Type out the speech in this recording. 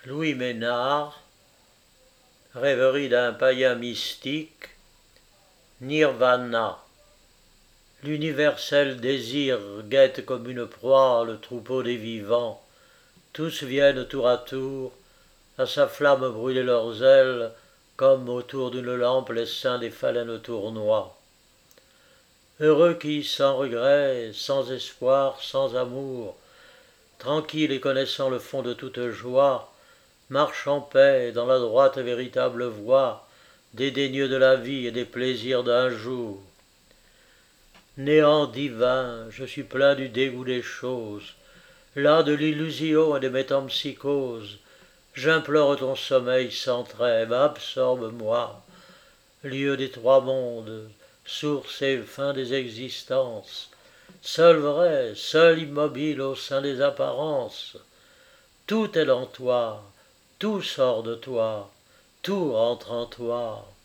Louis Ménard, Rêverie d'un païen mystique, Nirvana. L'universel désir guette comme une proie le troupeau des vivants. Tous viennent tour à tour, à sa flamme brûler leurs ailes, comme autour d'une lampe les seins des phalènes tournoient. Heureux qui, sans regret, sans espoir, sans amour, tranquille et connaissant le fond de toute joie, marche en paix dans la droite et véritable voie, dédaigneux de la vie et des plaisirs d'un jour. Néant divin, je suis plein du dégoût des choses, là de l'illusion et des métempsychoses, j'implore ton sommeil sans trêve, absorbe-moi, lieu des trois mondes, source et fin des existences, seul vrai, seul immobile au sein des apparences. Tout est dans toi, tout sort de toi, tout entre en toi.